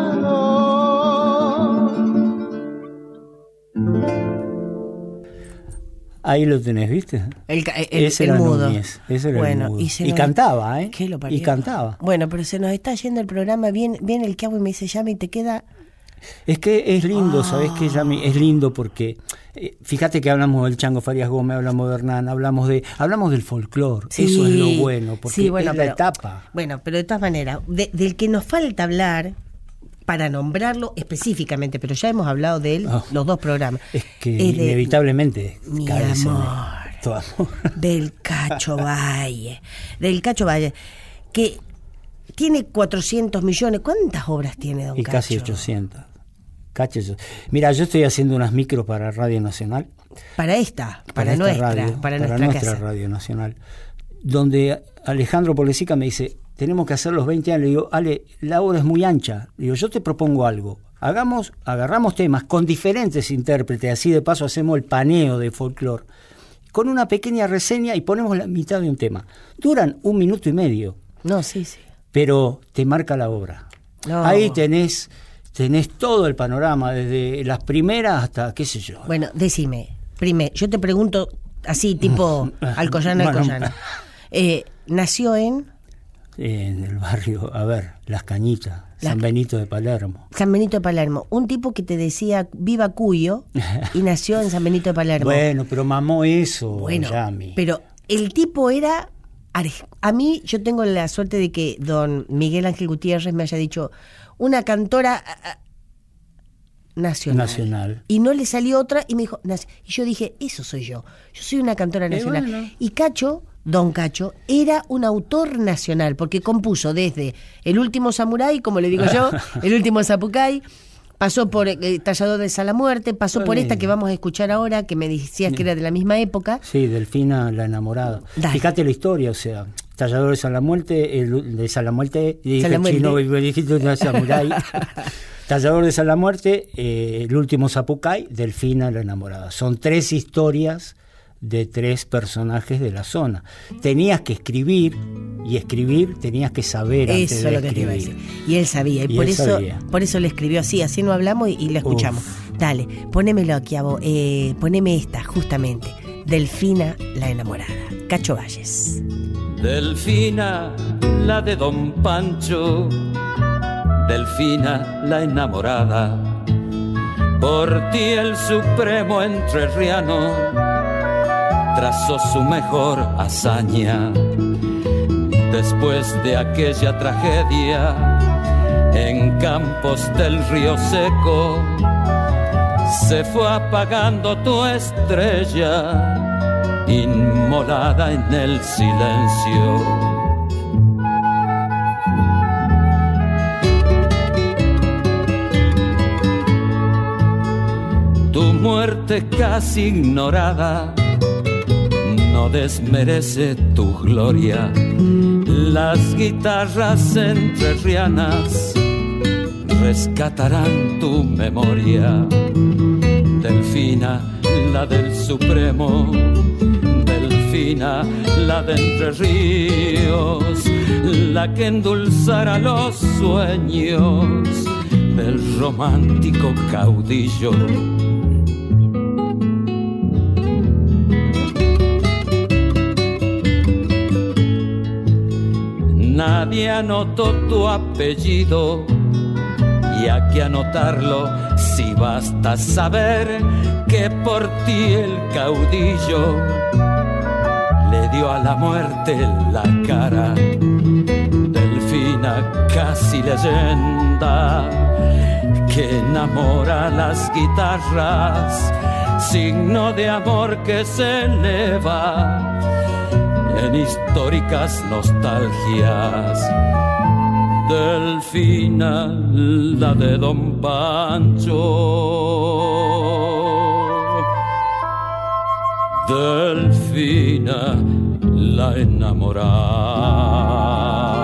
Ahí lo tenés, ¿viste? Ese era mudo. Núñez, ese era bueno, el mudo. Y cantaba, ¿eh? ¿Qué lo parió? Y cantaba. Bueno, pero se nos está yendo el programa, viene el que hago y me dice llama y te queda... Es que es lindo, ¿sabés qué, Yami? Es lindo porque, fíjate que hablamos del Chango Farías Gómez, hablamos de Hernán, hablamos del folclore. Sí, eso es lo bueno, porque sí, bueno, es la etapa. Bueno, pero de todas maneras, del que nos falta hablar, para nombrarlo específicamente, pero ya hemos hablado de él, los dos programas. Es que inevitablemente mi carece amor, tu amor. Del Cacho Valle, que tiene 400 millones. ¿Cuántas obras tiene don y Cacho? Casi 800. Mira, yo estoy haciendo unas micros para Radio Nacional. Para nuestra Radio Nacional, donde Alejandro Polesica me dice, tenemos que hacer los 20 años. Le digo, Ale, la obra es muy ancha. Le digo, yo te propongo algo. Agarramos temas con diferentes intérpretes, así de paso hacemos el paneo de folclore, con una pequeña reseña y ponemos la mitad de un tema. Duran 1 minuto y medio. No, sí. Pero te marca la obra. No. Ahí tenés todo el panorama, desde las primeras hasta, qué sé yo. Bueno, decime, yo te pregunto así, tipo Alcoyana. ¿Nació en el barrio, Las Cañitas, San Benito de Palermo. San Benito de Palermo, un tipo que te decía viva Cuyo y nació en San Benito de Palermo. Bueno, pero mamó eso, Yami. Pero el tipo era... A mí, yo tengo la suerte de que don Miguel Ángel Gutiérrez me haya dicho una cantora nacional. Y no le salió otra y me dijo, y yo dije, eso soy yo soy una cantora nacional. Bueno. Y don Cacho, era un autor nacional, porque compuso desde El Último Samurái, como le digo yo, El Último Zapucay, pasó por Tallador de Sala Muerte, pasó por esta que vamos a escuchar ahora, que me decías que era de la misma época. Sí, Delfina, la enamorada. Dale. Fíjate la historia, o sea, Tallador de Sala Muerte, de Sala Muerte, y dije chino, y dijiste una Samurai. Tallador de Sala Muerte, El Último Zapucay, Delfina, la enamorada. Son 3 historias de 3 personajes de la zona. Tenías que escribir, tenías que saber antes de escribir. Eso es lo que te iba a decir. Y él sabía, por eso le escribió así no hablamos y lo escuchamos. Dale, ponémelo aquí a vos, poneme esta, justamente, Delfina, la enamorada, Cacho Valles. Delfina, la de Don Pancho, Delfina, la enamorada, por ti el supremo entrerriano trazó su mejor hazaña. Después de aquella tragedia, en campos del río seco, se fue apagando tu estrella, inmolada en el silencio. Tu muerte casi ignorada no desmerece tu gloria. Las guitarras entrerrianas rescatarán tu memoria. Delfina, la del Supremo, Delfina, la de Entre Ríos, la que endulzara los sueños del romántico caudillo. Nadie anotó tu apellido, y hay que anotarlo si basta saber que por ti el caudillo le dio a la muerte la cara. Delfina, casi leyenda, que enamora las guitarras, signo de amor que se eleva en históricas nostalgias. Delfina, la de Don Pancho, Delfina, la enamorada.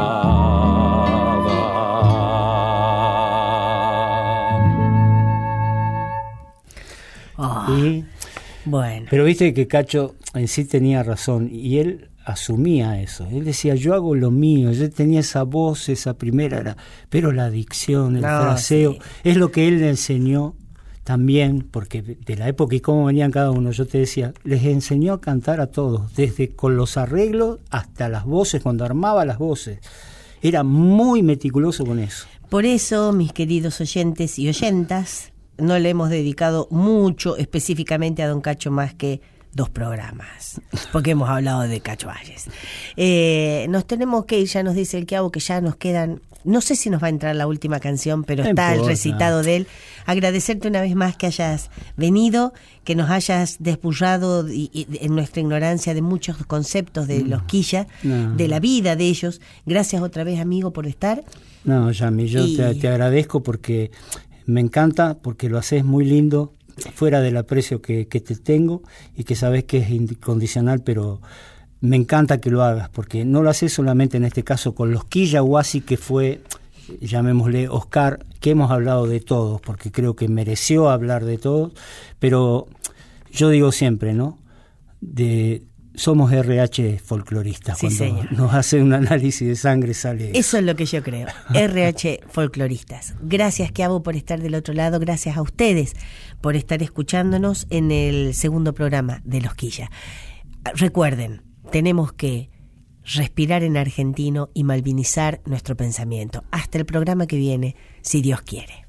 Oh, bueno. Pero viste que Cacho en sí tenía razón, y él asumía eso. Él decía, yo hago lo mío. Yo tenía esa voz, esa primera, pero la dicción, el fraseo, sí, es lo que él le enseñó también, porque de la época y cómo venían cada uno, yo te decía, les enseñó a cantar a todos, desde con los arreglos hasta las voces, cuando armaba las voces. Era muy meticuloso con eso. Por eso, mis queridos oyentes y oyentas, no le hemos dedicado mucho específicamente a don Cacho más que 2 programas, porque hemos hablado de Cacho Valles. Nos tenemos que ir, ya nos dice el Quiabo que ya nos quedan, no sé si nos va a entrar la última canción, pero no está importa. El recitado de él. Agradecerte una vez más que hayas venido, que nos hayas despurrado en nuestra ignorancia de muchos conceptos de los quilla, de la vida de ellos. Gracias otra vez, amigo, por estar. No, Yami, yo te agradezco porque me encanta, porque lo haces muy lindo, fuera del aprecio que te tengo y que sabes que es incondicional, pero me encanta que lo hagas, porque no lo haces solamente en este caso con los Quilla Huasi, que fue, llamémosle Oscar, que hemos hablado de todos, porque creo que mereció hablar de todos, pero yo digo siempre, ¿no? Somos RH folcloristas, sí, cuando señor. Nos hace un análisis de sangre sale eso es lo que yo creo, RH folcloristas. Gracias, Quiabo, por estar del otro lado, gracias a ustedes por estar escuchándonos en el segundo programa de Los Quilla. Recuerden, tenemos que respirar en argentino y malvinizar nuestro pensamiento. Hasta el programa que viene, si Dios quiere.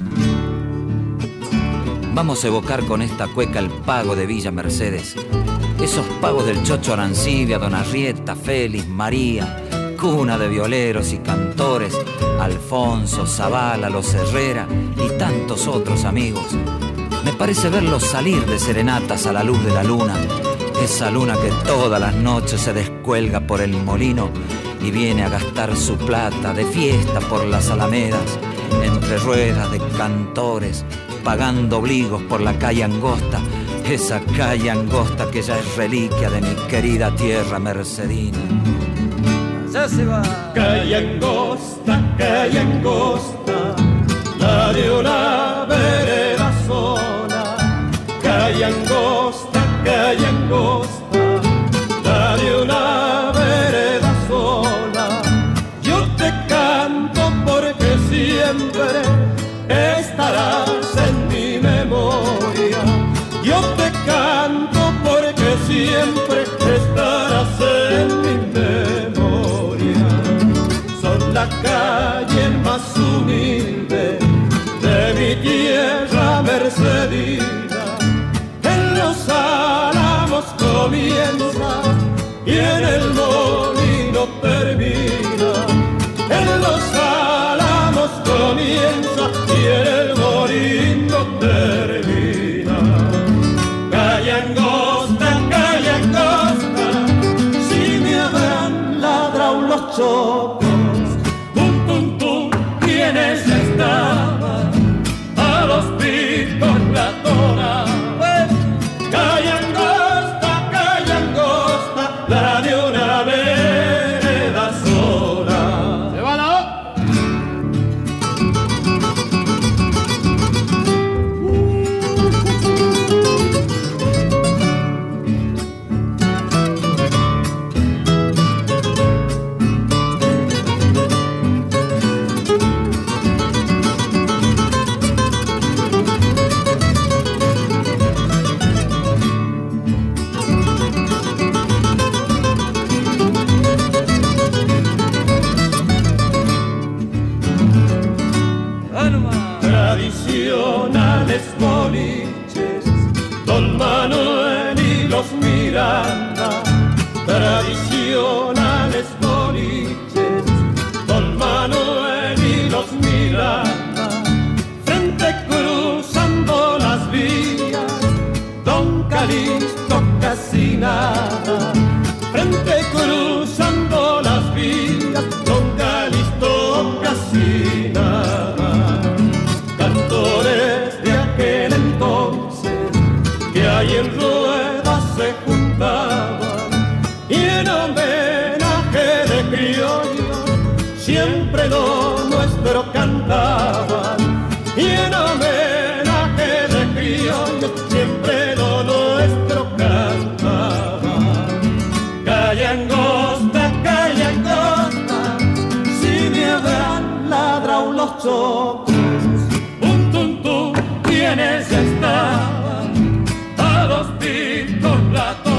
Vamos a evocar con esta cueca el pago de Villa Mercedes. Esos pagos del Chocho Arancibia, Don Arrieta, Félix, María, cuna de violeros y cantores, Alfonso, Zavala, Los Herrera y tantos otros amigos. Me parece verlos salir de serenatas a la luz de la luna, esa luna que todas las noches se descuelga por el molino y viene a gastar su plata de fiesta por las alamedas, entre ruedas de cantores, pagando obligos por la calle angosta, esa calle angosta que ya es reliquia de mi querida tierra mercedina. Ya se va. Calle angosta, la de una vereda sola. Calle angosta, la de una vereda sola. Yo te canto porque siempre estarás en mi memoria. Yo te canto porque siempre estarás en mi memoria. Son la calle más humilde de mi tierra mercedina. En los álamos comienza y en el molino termina. En los álamos comienza y en el molino termina. Calle angosta, si me habrán ladrado los chocos, tum, quienes estaban a los picos la tona. Calle angosta, la de una vereda sola. ¡Se va la boliches, Don Manuel y los Miranda, tradicionales boliches, Don Manuel y los Miranda, frente cruzando las vías, Don Calixto casi nada, frente cruzando las vías, Don Calixto casi nada. Cantores de aquel entonces que ahí en ruedas se juntaban y en homenaje de criollos siempre lo nuestro cantaban, y en homenaje de criollos siempre lo nuestro cantaban. Calle angosta, si me habrán ladrado los chocos, un tuntún quienes estaban a los picos platos.